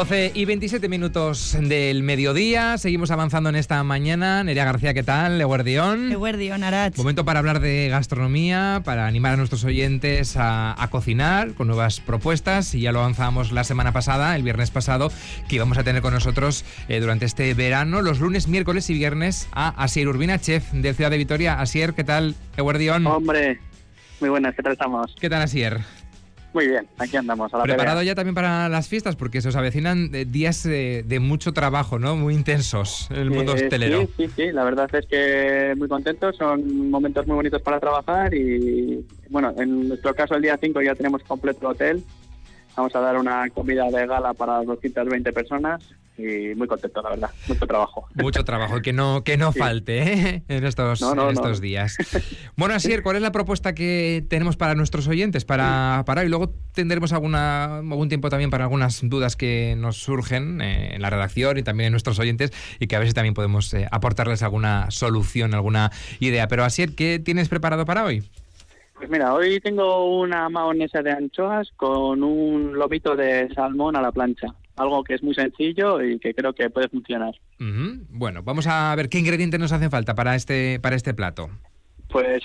12:27 del mediodía. Seguimos avanzando en esta mañana. Nerea García, ¿qué tal? Eguerdión. Eguerdión, Arach. Momento para hablar de gastronomía, para animar a nuestros oyentes a cocinar con nuevas propuestas. Y ya lo avanzamos la semana pasada, el viernes pasado, que íbamos a tener con nosotros durante este verano, los lunes, miércoles y viernes, a Asier Urbina, chef de Ciudad de Vitoria. Asier, ¿qué tal? Eguerdión. Hombre, muy buenas, ¿qué tal estamos? ¿Qué tal, Asier? Muy bien, aquí andamos. A la ¿Preparado pelea. ya también para las fiestas? Porque se os avecinan días de mucho trabajo, ¿no? Muy intensos en el mundo hostelero. Sí, la verdad es que muy contentos, son momentos muy bonitos para trabajar y, bueno, en nuestro caso el día 5 ya tenemos completo el hotel. Vamos a dar una comida de gala para 220 personas y muy contento, la verdad. Mucho trabajo. Mucho trabajo, que no sí. Falte, ¿eh? en estos días. Bueno, Asier, ¿cuál es la propuesta que tenemos para nuestros oyentes para hoy? Luego tendremos algún tiempo también para algunas dudas que nos surgen en la redacción y también en nuestros oyentes, y que a ver si también podemos aportarles alguna solución, alguna idea. Pero Asier, ¿qué tienes preparado para hoy? Pues mira, hoy tengo una mahonesa de anchoas con un lomito de salmón a la plancha. Algo que es muy sencillo y que creo que puede funcionar. Uh-huh. Bueno, vamos a ver qué ingredientes nos hacen falta para este plato. Pues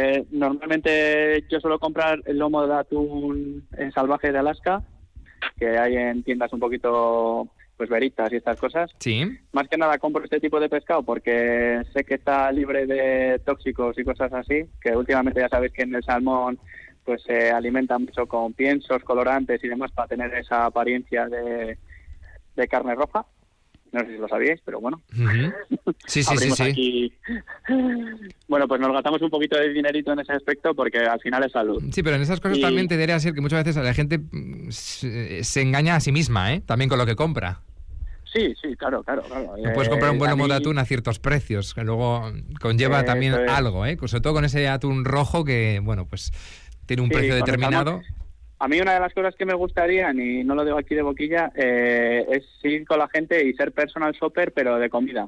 normalmente yo suelo comprar el lomo de atún salvaje de Alaska, que hay en tiendas un poquito, pues, Veritas y estas cosas. Sí. Más que nada compro este tipo de pescado porque sé que está libre de tóxicos y cosas así, que últimamente ya sabéis que en el salmón pues se alimenta mucho con piensos, colorantes y demás para tener esa apariencia de carne roja. No sé si lo sabíais, pero bueno. Uh-huh. Sí. Aquí. Bueno, pues nos gastamos un poquito de dinerito en ese aspecto porque al final es salud. Sí, pero en esas cosas también te debería ser que muchas veces la gente se engaña a sí misma, también con lo que compra. Sí, claro. No puedes comprar un buen lomo de atún a ciertos precios, que luego conlleva también algo, sobre todo con ese atún rojo que, bueno, pues tiene un precio determinado. A mí una de las cosas que me gustaría, y no lo digo aquí de boquilla, es ir con la gente y ser personal shopper, pero de comida.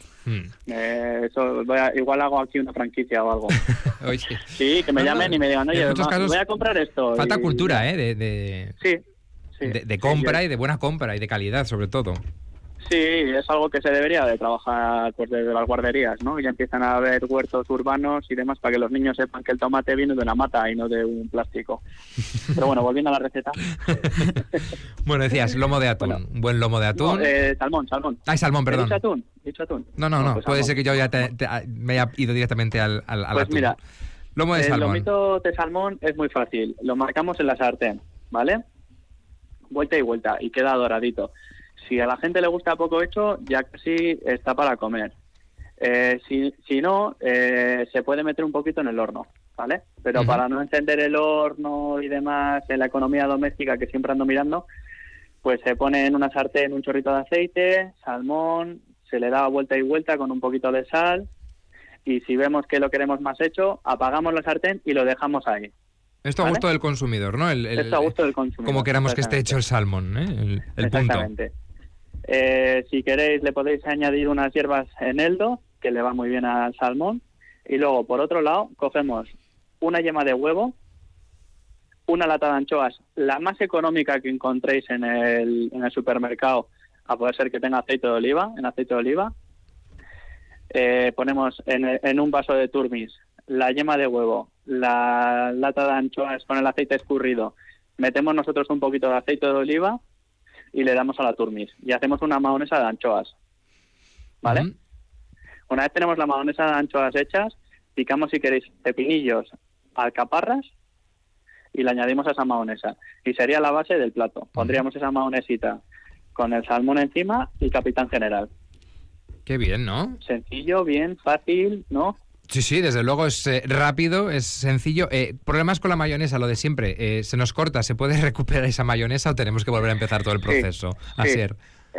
Eso igual hago aquí una franquicia o algo. Oye. Sí, que me llamen y me digan, oye, voy a comprar esto. Falta cultura, Sí. De compra y de buena compra y de calidad, sobre todo. Sí, es algo que se debería de trabajar pues desde las guarderías, ¿no? Ya empiezan a haber huertos urbanos y demás para que los niños sepan que el tomate viene de una mata y no de un plástico. Pero bueno, volviendo a la receta. Bueno, decías lomo de atún, un buen lomo de atún. No, salmón. Ay, salmón, perdón. ¿Dicho atún? No, pues puede salmón. ser que yo ya me haya ido directamente al pues atún. Mira, lomo de salmón. El lomito de salmón es muy fácil. Lo marcamos en la sartén, ¿vale? Vuelta y vuelta y queda doradito. Si a la gente le gusta poco hecho, ya casi está para comer. Si no, se puede meter un poquito en el horno, ¿vale? Pero Uh-huh. para no encender el horno y demás en la economía doméstica que siempre ando mirando, pues se pone en una sartén un chorrito de aceite, salmón, se le da vuelta y vuelta con un poquito de sal y si vemos que lo queremos más hecho, apagamos la sartén y lo dejamos ahí. Esto a gusto del consumidor, ¿no? Esto a gusto del consumidor. Como queramos que esté hecho el salmón, el Exactamente. punto. Si queréis le podéis añadir unas hierbas eneldo, que le va muy bien al salmón. Y luego, por otro lado, cogemos una yema de huevo, una lata de anchoas, la más económica que encontréis en el supermercado, a poder ser que tenga aceite de oliva, ponemos en un vaso de turmis la yema de huevo, la lata de anchoas con el aceite escurrido, metemos nosotros un poquito de aceite de oliva y le damos a la turmis y hacemos una mahonesa de anchoas, ¿vale? Uh-huh. Una vez tenemos la mahonesa de anchoas hechas, picamos si queréis pepinillos, alcaparras y le añadimos a esa mahonesa y sería la base del plato. Pondríamos esa mahonesita con el salmón encima y capitán general. Qué bien, ¿no? Sencillo, bien, fácil, ¿no? Sí, desde luego es rápido, es sencillo. Problemas con la mayonesa, lo de siempre. ¿Se nos corta? ¿Se puede recuperar esa mayonesa o tenemos que volver a empezar todo el proceso? Sí. Asier.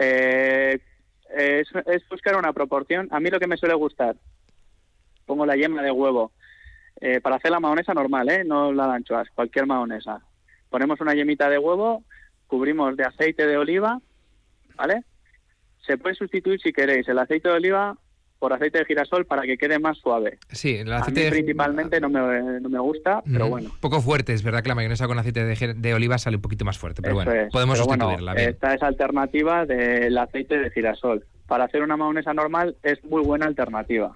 Es buscar una proporción. A mí lo que me suele gustar, pongo la yema de huevo. Para hacer la mahonesa normal, no la de anchoas, cualquier mahonesa. Ponemos una yemita de huevo, cubrimos de aceite de oliva, ¿vale? Se puede sustituir si queréis el aceite de oliva por aceite de girasol para que quede más suave. Sí, el aceite a mí principalmente no me gusta, pero bueno. Un poco fuerte, es verdad que la mayonesa con aceite de oliva sale un poquito más fuerte, pero Eso bueno, podemos sustituirla. Bien. Esta es alternativa del aceite de girasol. Para hacer una mayonesa normal es muy buena alternativa.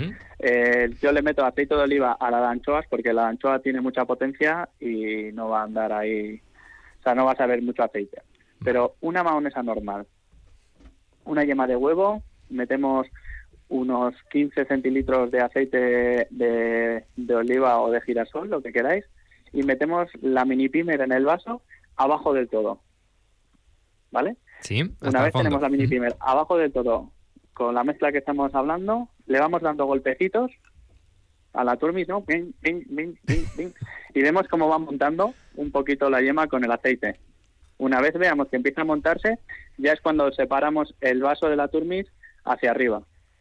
Yo le meto aceite de oliva a la de anchoas porque la anchoa tiene mucha potencia y no va a andar ahí, o sea, no vas a ver mucho aceite. Pero una mayonesa normal, una yema de huevo, metemos unos 15 centilitros de aceite de oliva o de girasol, lo que queráis, y metemos la mini pimer en el vaso abajo del todo, ¿vale? Sí, una vez tenemos la mini pimer abajo del todo, con la mezcla que estamos hablando, le vamos dando golpecitos a la turmis, ¿no? Ping, ping, ping, ping, ping, y vemos cómo va montando un poquito la yema con el aceite. Una vez veamos que empieza a montarse, ya es cuando separamos el vaso de la turmis hacia arriba.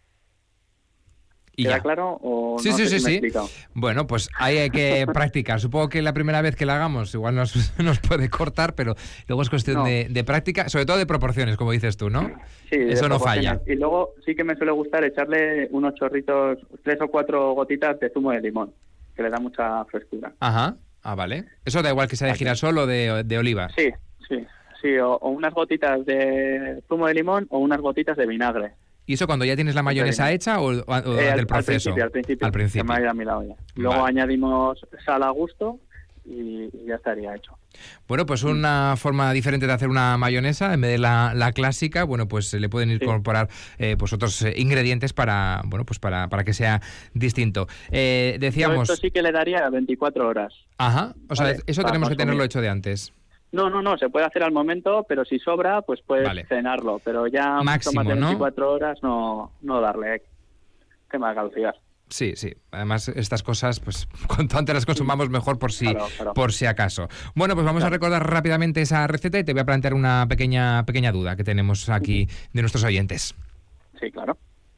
¿Queda claro? O sí, no sí, sé si me he sí. explicado? Bueno, pues ahí hay que practicar. Supongo que la primera vez que la hagamos igual nos puede cortar, pero luego es cuestión de práctica, sobre todo de proporciones, como dices tú, ¿no? Sí, eso no falla. Y luego sí que me suele gustar echarle unos chorritos, 3 o 4 gotitas de zumo de limón, que le da mucha frescura. Ajá, vale. Eso da igual que sea de girasol o de oliva. Sí, o unas gotitas de zumo de limón o unas gotitas de vinagre. ¿Y eso cuando ya tienes la mayonesa hecha o del proceso? Al principio. Que me ha ido a mi lado ya. Luego añadimos sal a gusto y ya estaría hecho. Bueno, pues una forma diferente de hacer una mayonesa, en vez de la clásica, bueno, pues se le pueden incorporar pues otros ingredientes para que sea distinto. Decíamos... Esto sí que le daría 24 horas. Ajá, o sea, eso tenemos que tenerlo hecho de antes. No, se puede hacer al momento, pero si sobra, pues puedes cenarlo. Pero ya máximo, más de 24 horas no darle tema de caducidad. Sí. Además, estas cosas, pues cuanto antes las consumamos mejor por si acaso. Bueno, pues vamos a recordar rápidamente esa receta y te voy a plantear una pequeña duda que tenemos aquí de nuestros oyentes. Sí, claro.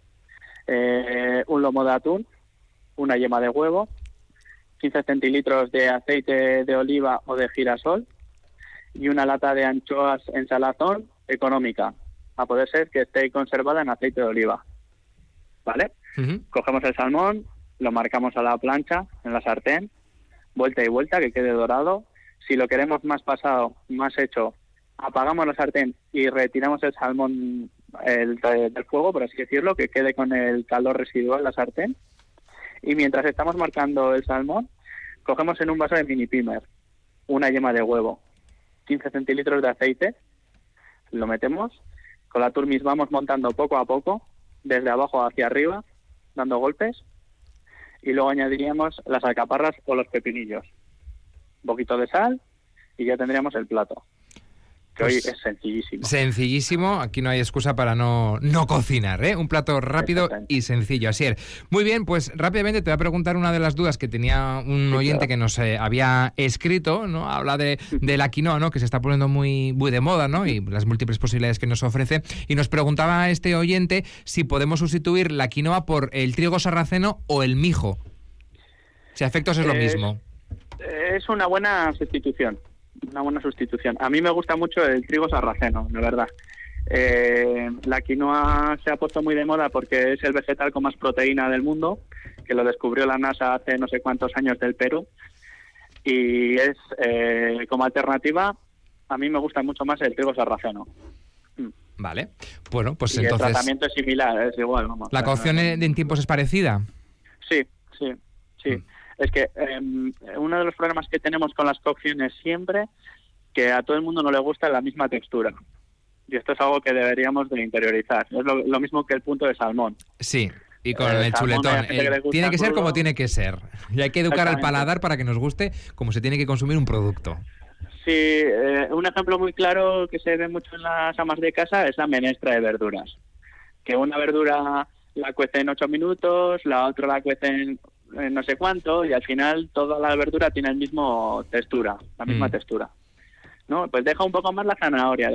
Un lomo de atún, una yema de huevo, 15 centilitros de aceite de oliva o de girasol, y una lata de anchoas en salazón económica, a poder ser que esté conservada en aceite de oliva, ¿vale? Cogemos el salmón, lo marcamos a la plancha, en la sartén, vuelta y vuelta, que quede dorado. Si lo queremos más pasado, más hecho, apagamos la sartén y retiramos el salmón del fuego, por así decirlo, que quede con el calor residual la sartén. Y mientras estamos marcando el salmón, cogemos en un vaso de mini pimer una yema de huevo, 15 centilitros de aceite, lo metemos, con la turmis vamos montando poco a poco, desde abajo hacia arriba, dando golpes, y luego añadiríamos las alcaparras o los pepinillos, un poquito de sal, y ya tendríamos el plato. Que pues hoy es sencillísimo. Sencillísimo, aquí no hay excusa para no cocinar, ¿eh? Un plato rápido y sencillo. Así es. Muy bien, pues rápidamente te voy a preguntar una de las dudas que tenía un oyente que nos había escrito, ¿no? Habla de la quinoa, ¿no? Que se está poniendo muy de moda, ¿no? Y las múltiples posibilidades que nos ofrece. Y nos preguntaba a este oyente si podemos sustituir la quinoa por el trigo sarraceno o el mijo. Si a efectos es lo mismo. Es una buena sustitución. A mí me gusta mucho el trigo sarraceno, de verdad. La quinoa se ha puesto muy de moda porque es el vegetal con más proteína del mundo, que lo descubrió la NASA hace no sé cuántos años del Perú. Y es como alternativa, a mí me gusta mucho más el trigo sarraceno. Vale. Bueno, pues y entonces... el tratamiento es similar, es igual. Vamos, ¿La cocción en tiempos es parecida? Sí. Es que uno de los problemas que tenemos con las cocciones siempre, que a todo el mundo no le gusta la misma textura. Y esto es algo que deberíamos de interiorizar. Es lo mismo que el punto de salmón. Sí, y con el chuletón. Tiene que ser como tiene que ser. Y hay que educar al paladar para que nos guste como se tiene que consumir un producto. Sí, un ejemplo muy claro que se ve mucho en las amas de casa es la menestra de verduras. Que una verdura la cuece en 8 minutos, la otra la cuece en no sé cuánto, y al final toda la verdura tiene la misma textura, ¿no? Pues deja un poco más la zanahoria,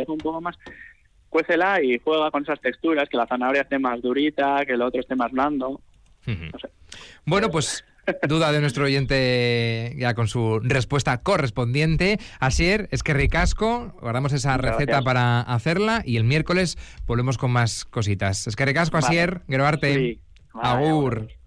cuécela y juega con esas texturas, que la zanahoria esté más durita, que el otro esté más blando. No sé. Bueno, pues duda de nuestro oyente ya con su respuesta correspondiente. Asier, es que ricasco, guardamos esa receta para hacerla y el miércoles volvemos con más cositas. Es que ricasco, Asier, Gero arte. Sí. Agur.